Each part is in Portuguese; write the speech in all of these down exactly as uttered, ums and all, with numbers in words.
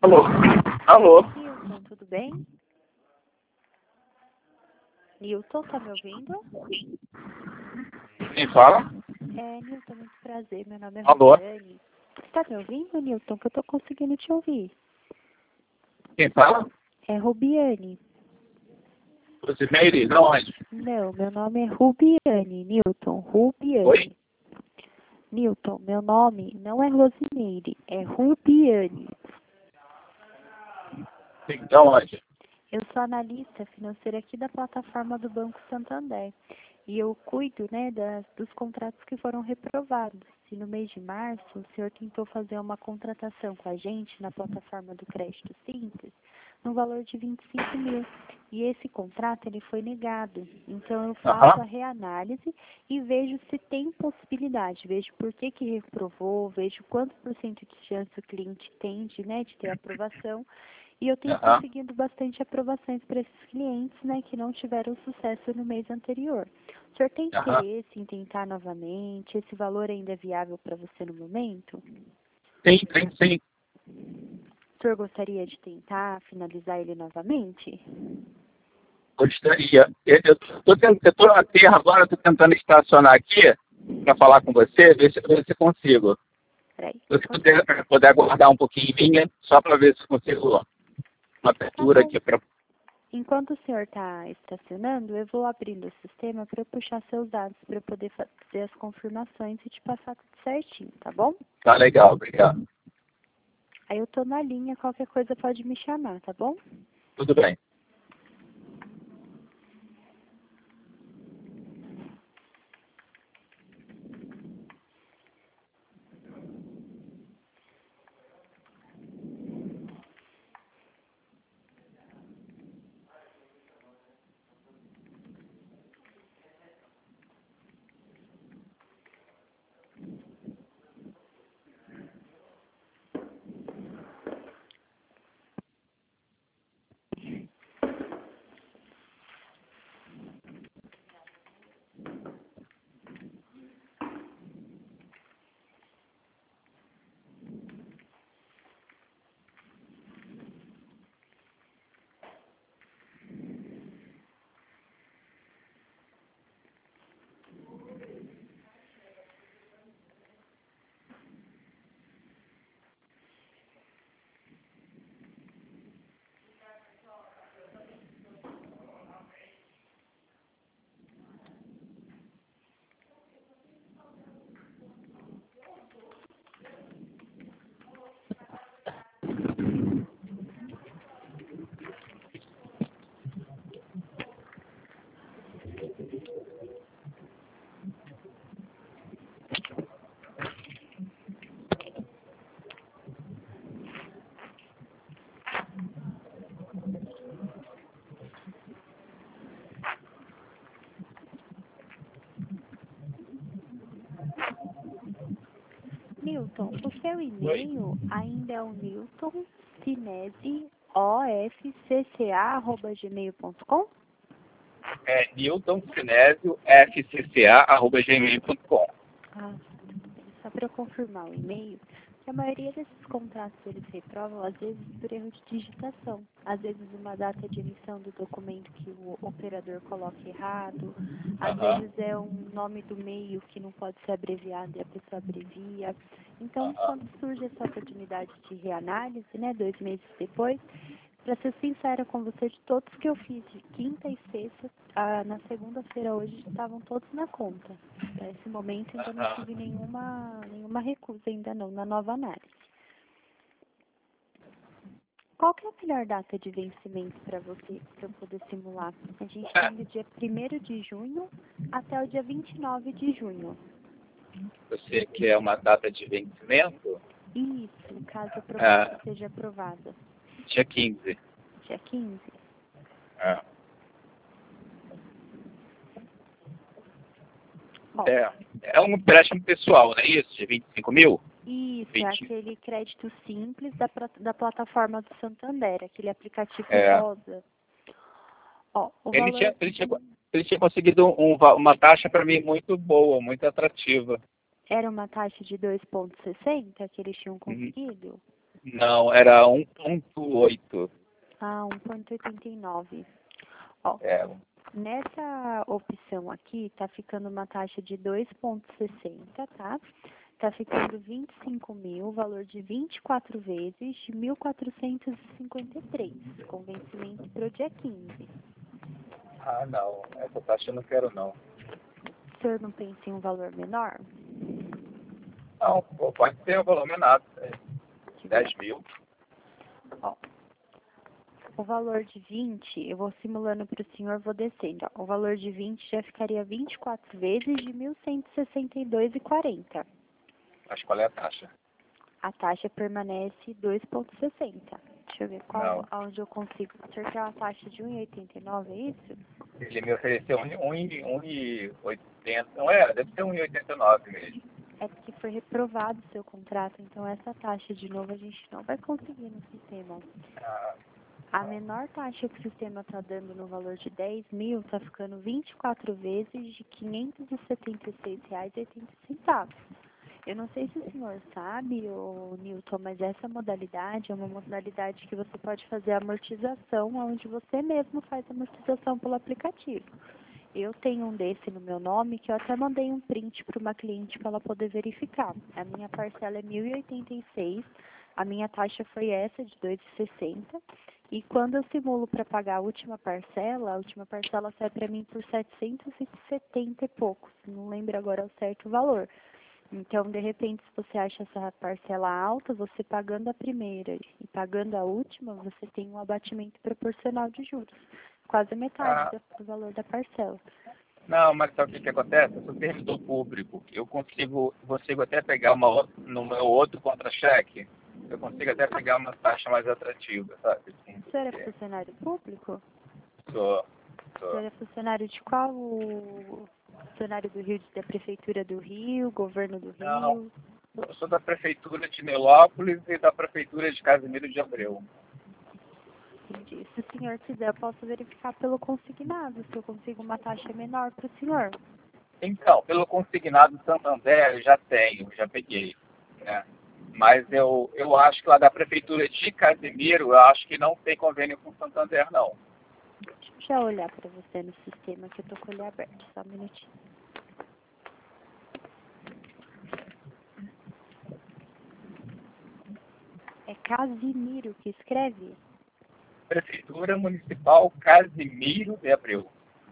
Alô? Alô? Nilton, tudo bem? Nilton, tá me ouvindo? Quem fala? É, Nilton, muito prazer. Meu nome é Alô? Rubiane. Você tá me ouvindo, Nilton? Que eu tô conseguindo te ouvir. Quem fala? É Rubiane. Rosimeire? Não, onde? Não, meu nome é Rubiane, Nilton. Rubiane. Oi? Nilton, meu nome não é Rosimeire, é Rubiane. Então, onde? Eu sou analista financeira aqui da plataforma do Banco Santander. E eu cuido, né, das, dos contratos que foram reprovados. E no mês de março, o senhor tentou fazer uma contratação com a gente na plataforma do Crédito Simples, no valor de vinte e cinco mil. E esse contrato, ele foi negado. Então, eu faço a Aham. reanálise e vejo se tem possibilidade. Vejo por que que reprovou, vejo quanto por cento de chance o cliente tem de, né, de ter aprovação. E eu tenho Aham. conseguido bastante aprovações para esses clientes, né, que não tiveram sucesso no mês anterior. O senhor tem Aham. interesse em tentar novamente? Esse valor ainda é viável para você no momento? Sim, sim, sim. O senhor gostaria de tentar finalizar ele novamente? Gostaria. Eu estou eu tô na terra agora, estou tentando estacionar aqui para falar com você, ver se, ver se consigo. Peraí. Se você puder, puder aguardar um pouquinho em linha, só para ver se consigo uma Tá abertura bom. aqui para... Enquanto o senhor está estacionando, eu vou abrindo o sistema para eu puxar seus dados, para eu poder fazer as confirmações e te passar tudo certinho, tá bom? Tá legal, obrigado. Aí eu tô na linha, qualquer coisa pode me chamar, tá bom? Tudo bem. Newton, o seu Oi? e-mail ainda é o Newton Finese, O F C C A, arroba gmail ponto com? É Newton Sinésio, F C C A, arroba gmail ponto com. Ah, tudo bem. Só para eu confirmar o e-mail, que a maioria desses contratos eles reprovam, às vezes por erro de digitação. Às vezes uma data de emissão do documento que o operador coloca errado, às Aham. vezes é um nome do meio que não pode ser abreviado e a pessoa abrevia. Então, Aham. quando surge essa oportunidade de reanálise, né, dois meses depois, para ser sincera com você, de todos que eu fiz de quinta e sexta, ah, na segunda-feira hoje estavam todos na conta. Para esse momento ainda não Aham. tive nenhuma, nenhuma recusa ainda não, na nova análise. Qual que é a melhor data de vencimento para você, para eu poder simular? A gente É, tem do dia primeiro de junho até o dia vinte e nove de junho. você quer uma data de vencimento? Isso, caso a proposta É, seja aprovada. dia quinze. Dia quinze. É. Bom, É, é um empréstimo pessoal, não é isso? De vinte e cinco mil? isso, é vinte. aquele crédito simples da, pra- da plataforma do Santander, aquele aplicativo É. rosa. Ó, o Ele tinha, valor ele tinha, ele tinha conseguido um va- uma taxa para mim muito boa, muito atrativa. era uma taxa de dois vírgula sessenta que eles tinham Uhum. conseguido? Não, era um ponto oito. Ah, um ponto oitenta e nove. Ó, É, nessa opção aqui, tá ficando uma taxa de dois ponto sessenta, tá? Tá ficando vinte e cinco mil, valor de vinte e quatro vezes de mil quatrocentos e cinquenta e três, com vencimento para o dia quinze. ah, não. Essa taxa eu não quero, não. O senhor não pensa em um valor menor? Não, pô, pode ser o valor menor. é, dez mil. Ó, o valor de vinte, eu vou simulando para o senhor, vou descendo. Ó. O valor de vinte já ficaria vinte e quatro vezes de mil cento e sessenta e dois reais e quarenta centavos. Mas qual é a taxa? A taxa permanece dois ponto sessenta. Deixa eu ver qual, Não. aonde eu consigo. O senhor quer uma taxa de um e oitenta e nove, é isso? Ele me ofereceu um e oitenta. Não é? Deve ser um e oitenta e nove mesmo. É porque foi reprovado o seu contrato, então essa taxa de novo a gente não vai conseguir no sistema. Ah, A menor taxa que o sistema está dando no valor de dez mil está ficando vinte e quatro vezes de quinhentos e setenta e seis reais e oitenta centavos. Eu não sei se o senhor sabe, ô, Newton, mas essa modalidade é uma modalidade que você pode fazer amortização, onde você mesmo faz a amortização pelo aplicativo. Eu tenho um desse no meu nome que eu até mandei um print para uma cliente para ela poder verificar. A minha parcela é mil e oitenta e seis, a minha taxa foi essa de dois e sessenta e quando eu simulo para pagar a última parcela, a última parcela sai para mim por setecentos e setenta e poucos, não lembro agora o certo valor. Então, de repente, se você acha essa parcela alta, você pagando a primeira e pagando a última, você tem um abatimento proporcional de juros, quase a metade ah, do do valor da parcela. não, mas sabe o que, que acontece? Eu sou servidor público. Eu consigo, consigo até pegar uma, outra- no meu outro contra-cheque, eu consigo até pegar uma taxa mais atrativa, sabe? Assim, O senhor é porque funcionário público? sou, O sou. senhor é funcionário de qual? Funcionário do Rio, da Prefeitura do Rio, Governo do Não, Rio? eu sou da Prefeitura de Nilópolis e da Prefeitura de Casimiro de Abreu. Entendi. Se o senhor quiser, eu posso verificar pelo consignado, se eu consigo uma taxa menor para o senhor. Então, pelo consignado Santander, eu já tenho, já peguei, né? Mas eu, eu acho que lá da Prefeitura de Casimiro, eu acho que não tem convênio com Santander, não. Deixa eu já olhar para você no sistema que eu tô com ele aberto, só um minutinho. É Casimiro que escreve? Prefeitura Municipal Casimiro de Abreu.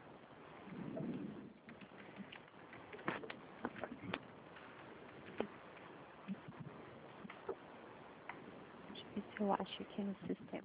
Deixa eu ver se eu acho aqui no sistema.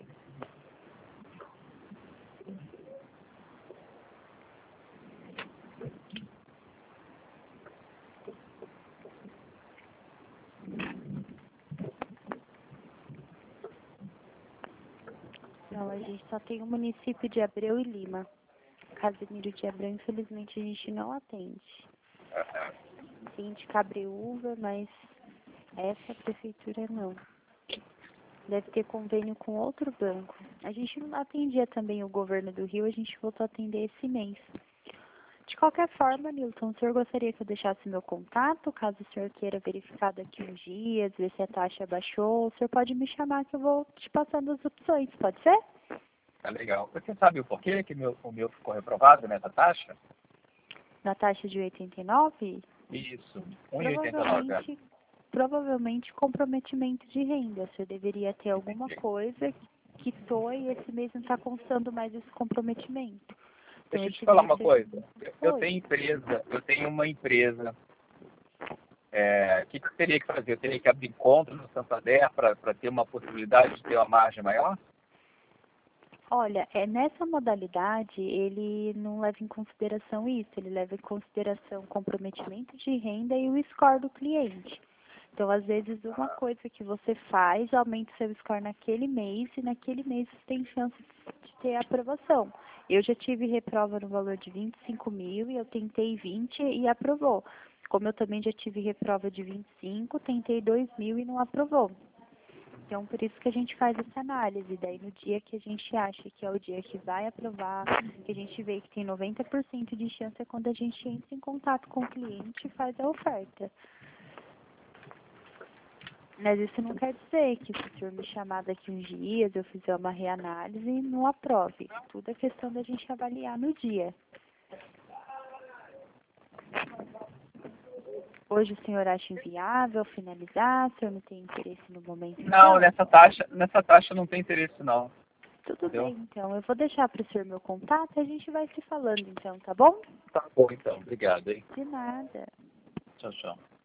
Não, a gente só tem o município de Abreu e Lima. Casimiro de Abreu, infelizmente, a gente não atende. Atende Cabreúva, mas essa prefeitura não. Deve ter convênio com outro banco. A gente não atendia também o governo do Rio, a gente voltou a atender esse mês. De qualquer forma, Nilton, o senhor gostaria que eu deixasse meu contato, caso o senhor queira verificar daqui uns dias, ver se a taxa baixou, o senhor pode me chamar que eu vou te passando as opções, pode ser? Tá legal. Você sabe o porquê que meu, o meu ficou reprovado nessa taxa? Na taxa de oitenta e nove? Isso, um e oitenta e nove. Provavelmente, provavelmente comprometimento de renda. O senhor deveria ter alguma coisa que quitou e esse mês não está constando mais esse comprometimento. Então, Deixa eu te esse falar mês uma você... coisa. Eu Oi. tenho empresa, eu tenho uma empresa. É, o que, que eu teria que fazer? Eu teria que abrir conta no Santander para ter uma possibilidade de ter uma margem maior? Olha, é, nessa modalidade, ele não leva em consideração isso, ele leva em consideração o comprometimento de renda e o score do cliente. Então, às vezes, uma coisa que você faz aumenta o seu score naquele mês e naquele mês você tem chance de ter aprovação. Eu já tive reprova no valor de vinte e cinco mil e eu tentei vinte e aprovou. Como eu também já tive reprova de vinte e cinco, tentei dois mil e não aprovou. Então, por isso que a gente faz essa análise. Daí, no dia que a gente acha que é o dia que vai aprovar, que a gente vê que tem noventa por cento de chance, é quando a gente entra em contato com o cliente e faz a oferta. Mas isso não quer dizer que se o senhor me chamar daqui uns dias, eu fizer uma reanálise e não aprove. Tudo é questão da gente avaliar no dia. Hoje o senhor acha inviável finalizar? O senhor não tem interesse no momento? Não, Então? nessa taxa, nessa taxa não tem interesse não. Tudo Entendeu? bem, então. Eu vou deixar para o senhor meu contato e a gente vai se falando, então, tá bom? Tá bom então, obrigado, hein? De nada. Tchau, tchau.